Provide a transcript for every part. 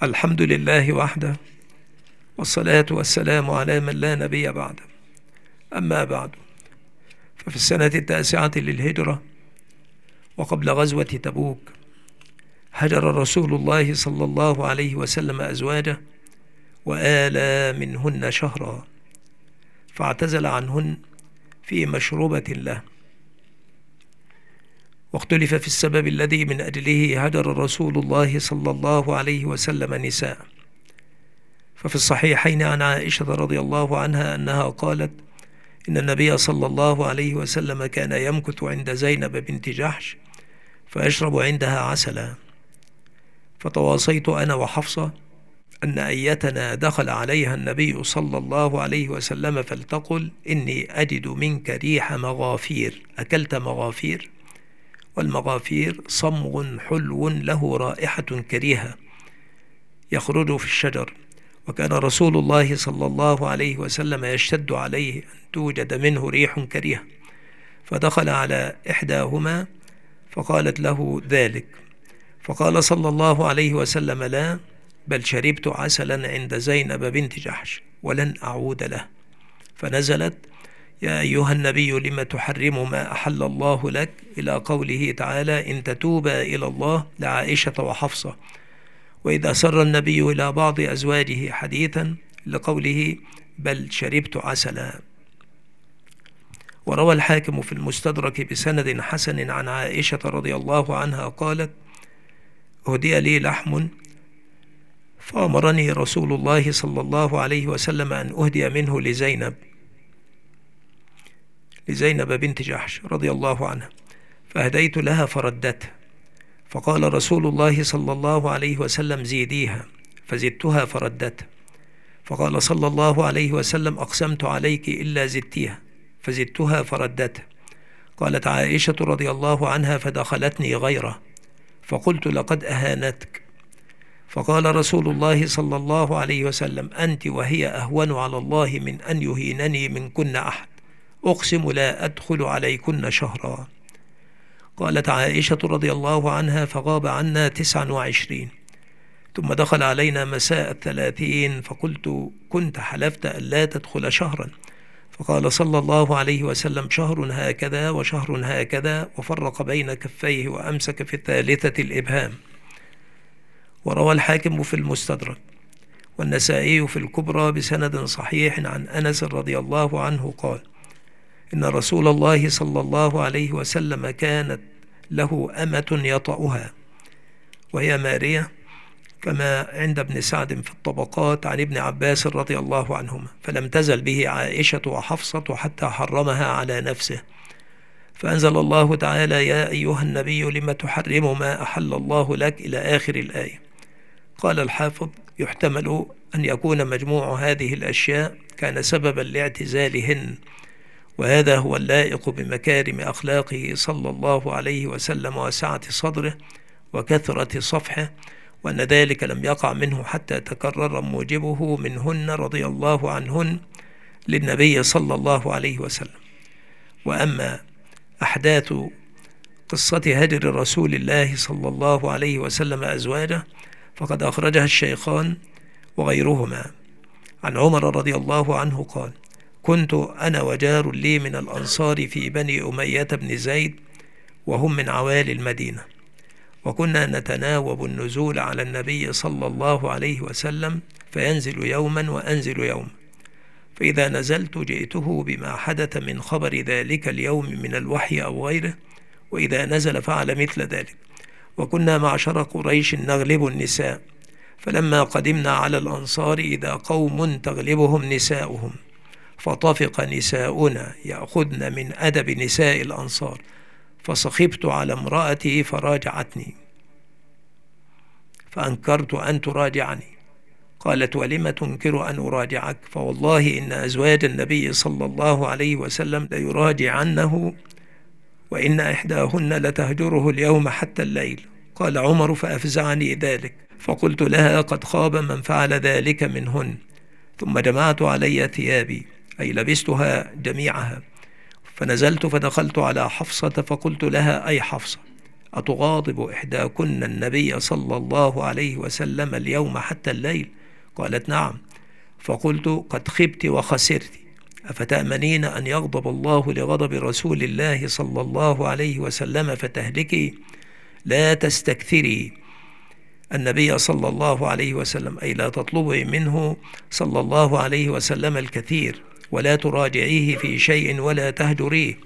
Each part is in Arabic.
الحمد لله وحده، والصلاة والسلام على من لا نبي بعده. أما بعد، ففي السنة 9 للهجرة وقبل غزوة تبوك هجر رسول الله صلى الله عليه وسلم أزواجه وآلى منهن شهرا، فاعتزل عنهن في مشروبة له. واختلف في السبب الذي من أجله هجر رسول الله صلى الله عليه وسلم نساء. ففي الصحيحين عن عائشة رضي الله عنها أنها قالت: إن النبي صلى الله عليه وسلم كان يمكث عند زينب بنت جحش فيشرب عندها عسلا، فتواصيت أنا وحفصة أن أيتنا دخل عليها النبي صلى الله عليه وسلم فلتقل: إني أجد منك ريح مغافير. أكلت مغافير؟ والمغافير صمغ حلو له رائحة كريهة يخرج في الشجر، وكان رسول الله صلى الله عليه وسلم يشتد عليه أن توجد منه ريح كريهة، فدخل على إحداهما فقالت له ذلك، فقال صلى الله عليه وسلم: لا، بل شربت عسلا عند زينب بنت جحش ولن أعود له. فنزلت: يا أيها النبي لم تحرم ما أحل الله لك، إلى قوله تعالى: إن تتوبا إلى الله، لعائشة وحفصة. وإذا سر النبي إلى بعض أزواجه حديثا، لقوله: بل شربت عسلا. وروى الحاكم في المستدرك بسند حسن عن عائشة رضي الله عنها قالت: أهدي لي لحم فأمرني رسول الله صلى الله عليه وسلم أن أهدي منه لزينب بنت جحش رضي الله عنها، فأهديت لها فردته، فقال رسول الله صلى الله عليه وسلم: زيديها، فزدتها فردته، فقال صلى الله عليه وسلم: أقسمت عليك إلا زدتيها، فزدتها فردته. قالت عائشة رضي الله عنها: فدخلتني غيره، فقلت: لقد أهانتك. فقال رسول الله صلى الله عليه وسلم: أنت وهي أهون على الله من أن يهينني منكن أحد، أقسم لا أدخل عليكن شهرا. قالت عائشة رضي الله عنها: فغاب عنا 29، ثم دخل علينا مساء 30، فقلت: كنت حلفت أن لا تدخل شهرا. فقال صلى الله عليه وسلم: شهر هكذا وشهر هكذا، وفرق بين كفيه وأمسك في الثالثة الإبهام. وروى الحاكم في المستدرك والنسائي في الكبرى بسند صحيح عن أنس رضي الله عنه قال: إن رسول الله صلى الله عليه وسلم كانت له أمة يطأها، وهي مارية، كما عند ابن سعد في الطبقات عن ابن عباس رضي الله عنهما، فلم تزل به عائشة وحفصة حتى حرمها على نفسه، فأنزل الله تعالى: يا أيها النبي لم تحرم ما أحل الله لك، إلى آخر الآية. قال الحافظ: يحتمل أن يكون مجموع هذه الأشياء كان سببا لاعتزالهن، وهذا هو اللائق بمكارم أخلاقه صلى الله عليه وسلم وسعة صدره وكثرة صفحه، وأن ذلك لم يقع منه حتى تكرر موجبه منهن رضي الله عنهن للنبي صلى الله عليه وسلم. وأما أحداث قصة هجر رسول الله صلى الله عليه وسلم أزواجه فقد أخرجها الشيخان وغيرهما عن عمر رضي الله عنه قال: كنت أنا وجار لي من الأنصار في بني أمية بن زيد، وهم من عوالي المدينة، وكنا نتناوب النزول على النبي صلى الله عليه وسلم، فينزل يوما وأنزل يوما، فإذا نزلت جئته بما حدث من خبر ذلك اليوم من الوحي أو غيره، وإذا نزل فعل مثل ذلك. وكنا معشر قريش نغلب النساء، فلما قدمنا على الأنصار إذا قوم تغلبهم نساؤهم، فطفق نساؤنا يأخذن من أدب نساء الأنصار، فصخبت على امرأتي فراجعتني، فأنكرت أن تراجعني. قالت: ولم تنكر أن أراجعك؟ فوالله إن أزواج النبي صلى الله عليه وسلم ليراجعنه، وإن إحداهن لتهجره اليوم حتى الليل. قال عمر: فأفزعني ذلك، فقلت لها: قد خاب من فعل ذلك منهن. ثم جمعت علي ثيابي، أي لبستها جميعها، فنزلت فدخلت على حفصة فقلت لها: أي حفصة، أتغاضب إحداكن النبي صلى الله عليه وسلم اليوم حتى الليل؟ قالت نعم. فقلت قد خبت وخسرت، أفتأمنين أن يغضب الله لغضب رسول الله صلى الله عليه وسلم فتهلكي؟ لا تستكثري النبي صلى الله عليه وسلم، أي لا تطلبي منه صلى الله عليه وسلم الكثير، ولا تراجعيه في شيء ولا تهجريه،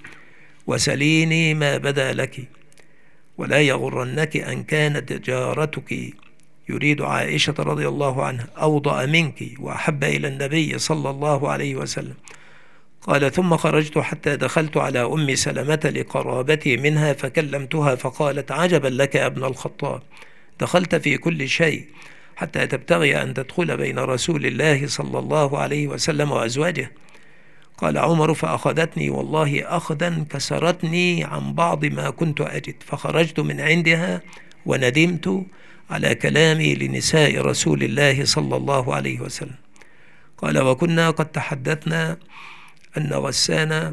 وسليني ما بدا لك، ولا يغرنك أن كانت جارتك، يريد عائشة رضي الله عنها، أوضأ منك وأحب إلى النبي صلى الله عليه وسلم. قال ثم خرجت حتى دخلت على أم سلمة لقرابتي منها فكلمتها فقالت عجبا لك يا ابن الخطاب، دخلت في كل شيء حتى تبتغي أن تدخل بين رسول الله صلى الله عليه وسلم وأزواجه. قال عمر فأخذتني والله أخذا كسرتني عن بعض ما كنت أجد، فخرجت من عندها وندمت على كلامي لنساء رسول الله صلى الله عليه وسلم. قال وكنا قد تحدثنا أن غسان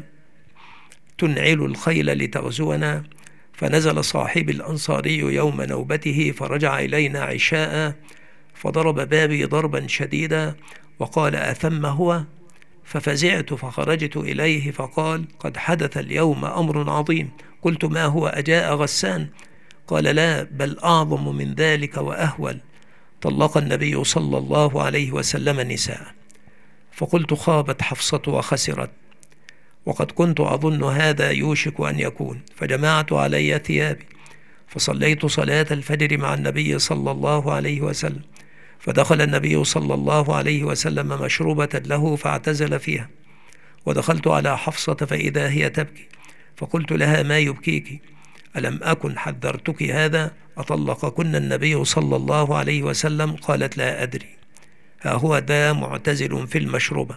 تنعل الخيل لتغزونا، فنزل صاحب الأنصاري يوم نوبته فرجع إلينا عشاء، فضرب بابي ضربا شديدا وقال أثم هو؟ ففزعت فخرجت إليه فقال قد حدث اليوم أمر عظيم. قلت ما هو؟ أجاء غسان؟ قال لا، بل أعظم من ذلك وأهول، طلق النبي صلى الله عليه وسلم النساء. فقلت خابت حفصة وخسرت، وقد كنت أظن هذا يوشك أن يكون، فجمعت علي ثيابي فصليت صلاة الفجر مع النبي صلى الله عليه وسلم، فدخل النبي صلى الله عليه وسلم مشروبة له فاعتزل فيها، ودخلت على حفصة فإذا هي تبكي، فقلت لها ما يبكيك؟ ألم أكن حذرتك هذا؟ أطلقكن النبي صلى الله عليه وسلم؟ قالت لا أدري، ها هو ذا معتزل في المشروبة.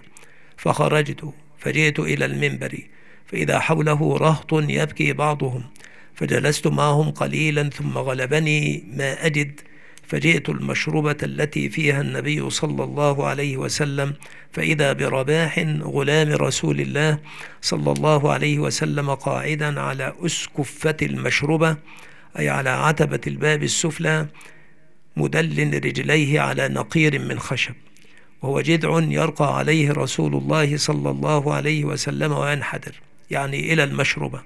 فخرجت فجئت إلى المنبر فإذا حوله رهط يبكي بعضهم، فجلست معهم قليلا ثم غلبني ما أجد، فجئت المشروبة التي فيها النبي صلى الله عليه وسلم، فإذا برباح غلام رسول الله صلى الله عليه وسلم قاعدا على أسكفة المشروبة، أي على عتبة الباب السفلى، مدل رجليه على نقير من خشب، وهو جذع يرقى عليه رسول الله صلى الله عليه وسلم وينحدر، يعني إلى المشروبة.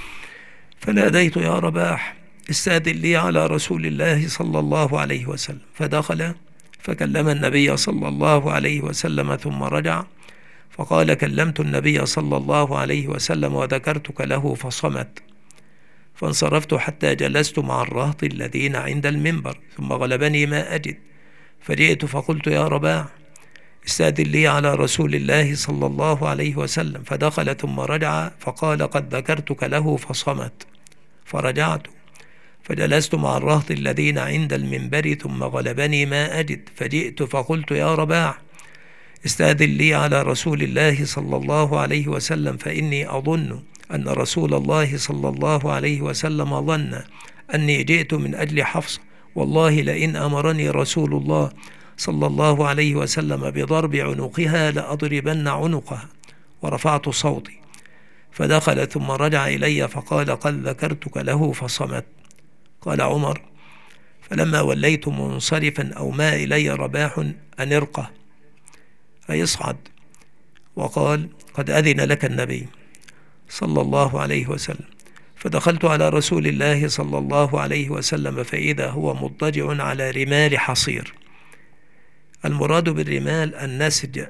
فناديت يا رباح استأذن لي على رسول الله صلى الله عليه وسلم، فدخل فكلم النبي صلى الله عليه وسلم ثم رجع فقال كلمت النبي صلى الله عليه وسلم وذكرتك له فصمت، فانصرفت حتى جلست مع الرهط الذين عند المنبر، ثم غلبني ما أجد، فجئت فقلت يا رباح استأذن لي على رسول الله صلى الله عليه وسلم، فدخل ثم رجع فقال قد ذكرتك له فصمت، فرجعت فجلست مع الرهط الذين عند المنبر، ثم غلبني ما أجد، فجئت فقلت يا رباح استأذن لي على رسول الله صلى الله عليه وسلم، فإني أظن أن رسول الله صلى الله عليه وسلم ظن أني جئت من أجل حفصة، والله لئن أمرني رسول الله صلى الله عليه وسلم بضرب عنقها لأضربن عنقها، ورفعت صوتي. فدخل ثم رجع إلي فقال قد ذكرتك له فصمت. قال عمر فلما وليت منصرفا أومى إلي رباح أن ارقه، أي اصعد، وقال قد أذن لك النبي صلى الله عليه وسلم. فدخلت على رسول الله صلى الله عليه وسلم فإذا هو مضطجع على رمال حصير. المراد بالرمال النسج،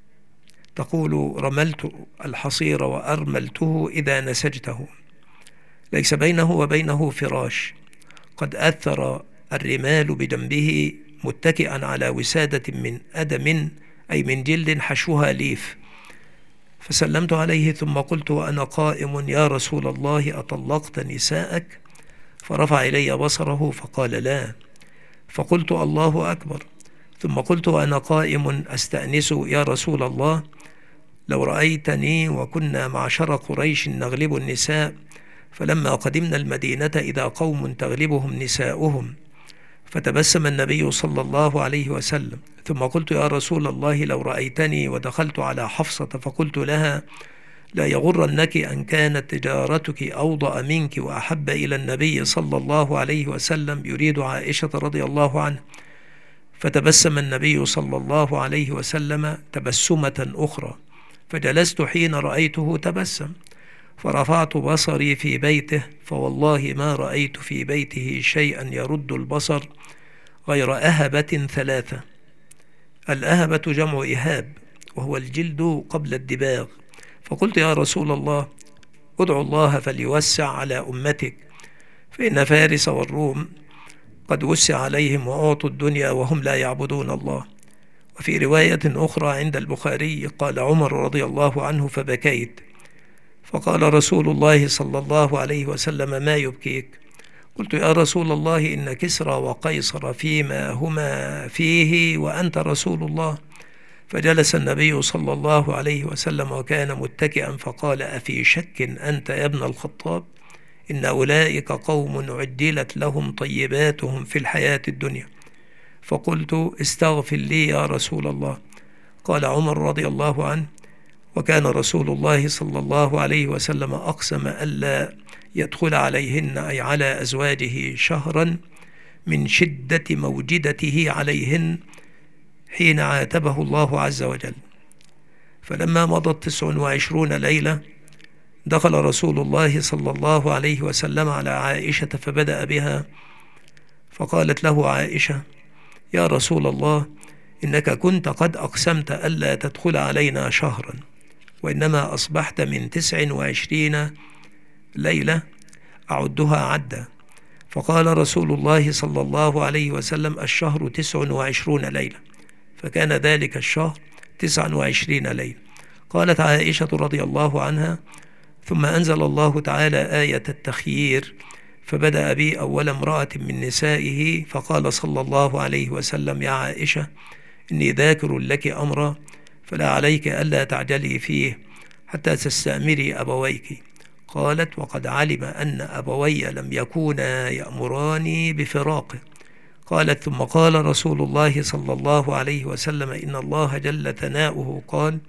تقول رملت الحصير وأرملته إذا نسجته، ليس بينه وبينه فراش، قد أثر الرمال بجنبه متكئا على وسادة من أدم، أي من جلد حشوها ليف. فسلمت عليه ثم قلت وأنا قائم يا رسول الله أطلقت نساءك؟ فرفع إلي بصره فقال لا. فقلت الله أكبر. ثم قلت وأنا قائم أستأنس يا رسول الله، لو رأيتني وكنا معشر قريش نغلب النساء، فلما قدمنا المدينة إذا قوم تغلبهم نساؤهم. فتبسم النبي صلى الله عليه وسلم. ثم قلت يا رسول الله لو رأيتني ودخلت على حفصة فقلت لها لا يغرنك أن كانت تجارتك أوضأ منك وأحب إلى النبي صلى الله عليه وسلم، يريد عائشة رضي الله عنها. فتبسم النبي صلى الله عليه وسلم تبسمة أخرى، فجلست حين رأيته تبسم، فرفعت بصري في بيته، فوالله ما رأيت في بيته شيئا يرد البصر غير أهبة ثلاثة. الأهبة جمع إهاب، وهو الجلد قبل الدباغ. فقلت يا رسول الله، ادعو الله فليوسع على أمتك، فإن فارس والروم قد وسع عليهم وأعطوا الدنيا وهم لا يعبدون الله. وفي رواية أخرى عند البخاري قال عمر رضي الله عنه فبكيت، فقال رسول الله صلى الله عليه وسلم ما يبكيك؟ قلت يا رسول الله إن كسرى وقيصر فيما هما فيه وأنت رسول الله. فجلس النبي صلى الله عليه وسلم وكان متكئا، فقال أفي شك أنت يا ابن الخطاب؟ إن أولئك قوم عجلت لهم طيباتهم في الحياة الدنيا. فقلت استغفر لي يا رسول الله. قال عمر رضي الله عنه وكان رسول الله صلى الله عليه وسلم أقسم ألا يدخل عليهن، أي على أزواجه، شهرا من شدة موجدته عليهن حين عاتبه الله عز وجل. فلما مضت 29 ليلة دخل رسول الله صلى الله عليه وسلم على عائشة فبدأ بها، فقالت له عائشة يا رسول الله إنك كنت قد أقسمت ألا تدخل علينا شهرا، وإنما أصبحت من 29 ليلة أعدها عدا. فقال رسول الله صلى الله عليه وسلم الشهر 29 ليلة، فكان ذلك الشهر 29 ليلة. قالت عائشة رضي الله عنها ثم أنزل الله تعالى آية التخيير، فبدأ بي أول امرأة من نسائه، فقال صلى الله عليه وسلم يا عائشة إني ذاكر لك أمرا فلا عليك ألا تعجلي فيه حتى تستأمري أبويك. قالت وقد علم أن أبوي لم يكونا يأمراني بفراقه. قالت ثم قال رسول الله صلى الله عليه وسلم إن الله جل ثناؤه قال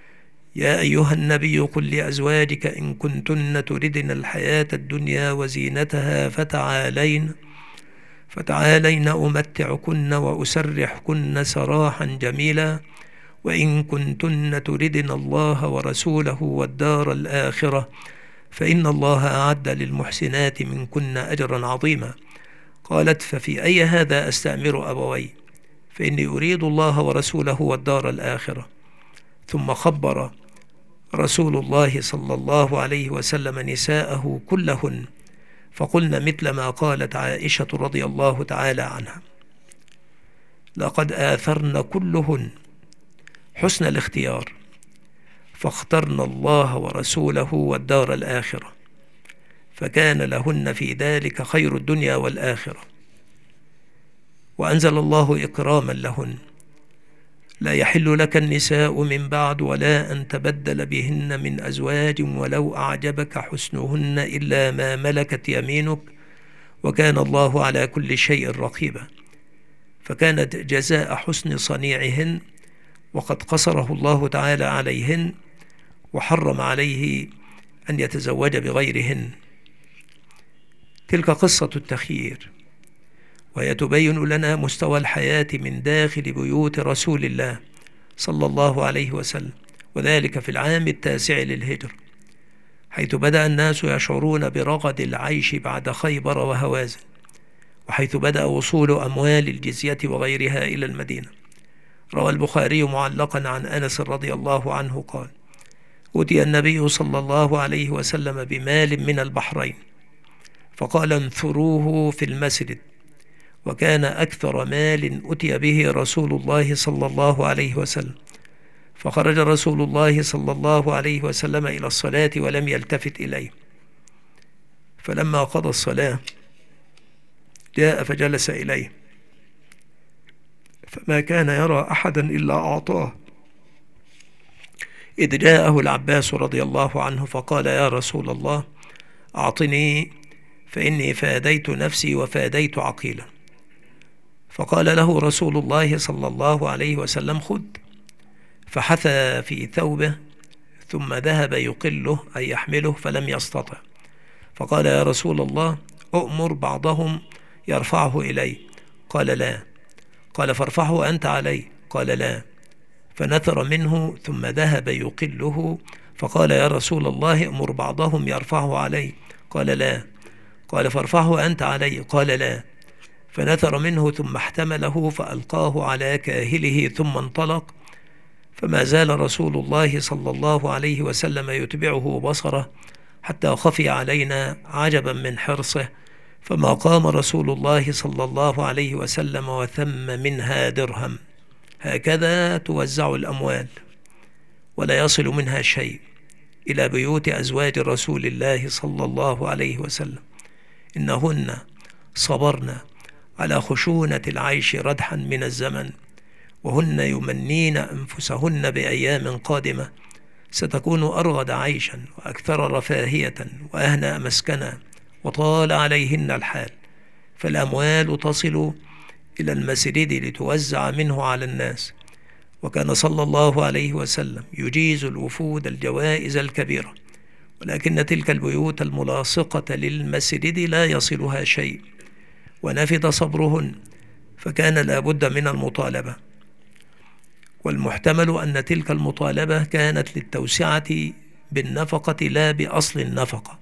يا أيها النبي قل لأزواجك إن كنتن تردن الحياة الدنيا وزينتها فتعالين أمتعكن وأسرحكن سراحا جميلا، وإن كنتن تردن الله ورسوله والدار الآخرة فإن الله أعد للمحسنات منكن أجرا عظيما. قالت ففي أي هذا أستأمر أبوي؟ فإني أريد الله ورسوله والدار الآخرة. ثم خبر رسول الله صلى الله عليه وسلم نساءه كلهن، فقلن مثل ما قالت عائشة رضي الله تعالى عنها لقد آثرن كلهن حسن الاختيار، فاخترن الله ورسوله والدار الآخرة، فكان لهن في ذلك خير الدنيا والآخرة. وأنزل الله إكراما لهن لا يحل لك النساء من بعد ولا أن تبدل بهن من أزواج ولو أعجبك حسنهن إلا ما ملكت يمينك وكان الله على كل شيء رقيبا. فكانت جزاء حسن صنيعهن، وقد قصره الله تعالى عليهن وحرم عليه أن يتزوج بغيرهن. تلك قصة التخيير، وهي تبين لنا مستوى الحياة من داخل بيوت رسول الله صلى الله عليه وسلم، وذلك في العام 9 للهجرة، حيث بدأ الناس يشعرون برغد العيش بعد خيبر وهوازن، وحيث بدأ وصول أموال الجزية وغيرها إلى المدينة. روى البخاري معلقا عن أنس رضي الله عنه قال أتي النبي صلى الله عليه وسلم بمال من البحرين، فقال انثروه في المسجد، وكان أكثر مال أتي به رسول الله صلى الله عليه وسلم. فخرج رسول الله صلى الله عليه وسلم إلى الصلاة ولم يلتفت إليه، فلما قضى الصلاة جاء فجلس إليه، فما كان يرى أحدا إلا أعطاه، إذ جاءه العباس رضي الله عنه فقال يا رسول الله أعطني فإني فاديت نفسي وفاديت عقيلا. فقال له رسول الله صلى الله عليه وسلم خذ، فحثى في ثوبه ثم ذهب يقله أي يحمله فلم يستطع، فقال: يا رسول الله، أؤمر بعضهم يرفعه إلي. قال: لا. قال: فارفعه أنت علي. قال: لا. فنثر منه ثم ذهب يقله، فقال: يا رسول الله، أمر بعضهم يرفعه علي. قال: لا. قال: فارفعه أنت علي. قال: لا. فنثر منه ثم احتمله فألقاه على كاهله ثم انطلق، فما زال رسول الله صلى الله عليه وسلم يتبعه بصره حتى خفي علينا عجبا من حرصه، فما قام رسول الله صلى الله عليه وسلم وثم منها درهم. هكذا توزع الأموال ولا يصل منها شيء إلى بيوت أزواج رسول الله صلى الله عليه وسلم. إنهن صبرن على خشونة العيش ردحا من الزمن، وهن يمنين أنفسهن بأيام قادمة ستكون أرغد عيشا وأكثر رفاهية وأهنأ مسكنا، وطال عليهن الحال، فالأموال تصل إلى المسجد لتوزع منه على الناس. وكان صلى الله عليه وسلم يجيز الوفود الجوائز الكبيرة، ولكن تلك البيوت الملاصقة للمسجد لا يصلها شيء، ونفد صبرهن، فكان لا بد من المطالبة. والمحتمل أن تلك المطالبة كانت للتوسعة بالنفقة لا بأصل النفقة.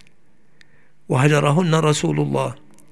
وهجرهن رسول الله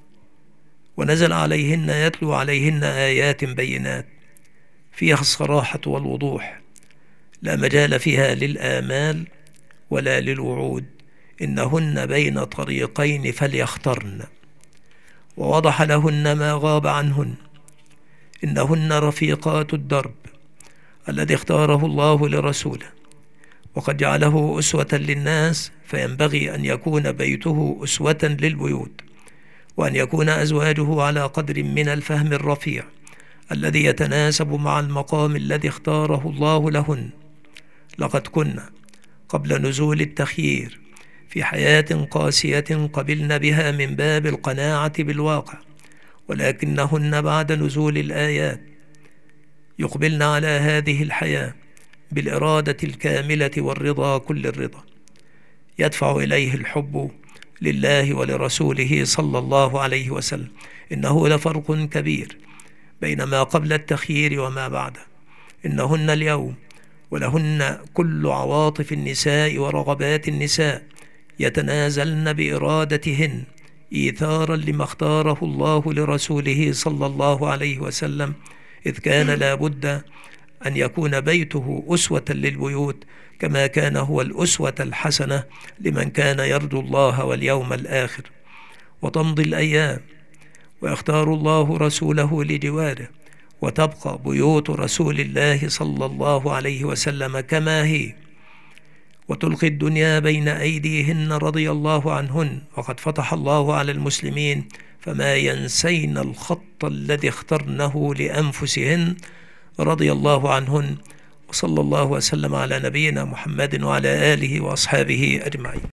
ونزل عليهن يتلو عليهن آيات بينات فيها الصراحة والوضوح، لا مجال فيها للآمال ولا للوعود، إنهن بين طريقين فليخترن. ووضح لهن ما غاب عنهن، إنهن رفيقات الدرب الذي اختاره الله لرسوله، وقد جعله أسوة للناس، فينبغي أن يكون بيته أسوة للبيوت، وأن يكون أزواجه على قدر من الفهم الرفيع الذي يتناسب مع المقام الذي اختاره الله لهن. لقد كنا قبل نزول التخيير في حياة قاسية قبلن بها من باب القناعة بالواقع، ولكنهن بعد نزول الآيات يقبلن على هذه الحياة بالإرادة الكاملة والرضا كل الرضا، يدفع إليه الحب لله ولرسوله صلى الله عليه وسلم. إنه لفرق كبير بين ما قبل التخيير وما بعده. إنهن اليوم ولهن كل عواطف النساء ورغبات النساء، يتنازلن بإرادتهن إيثارا لما اختاره الله لرسوله صلى الله عليه وسلم، إذ كان لا بد أن يكون بيته أسوة للبيوت، كما كان هو الأسوة الحسنة لمن كان يرجو الله واليوم الآخر. وتمضي الأيام ويختار الله رسوله لجواره، وتبقى بيوت رسول الله صلى الله عليه وسلم كما هي، وتلقي الدنيا بين أيديهن رضي الله عنهن، وقد فتح الله على المسلمين فما ينسين الخط الذي اخترنه لأنفسهن رضي الله عنهن. وصلى الله وسلم على نبينا محمد وعلى آله وأصحابه أجمعين.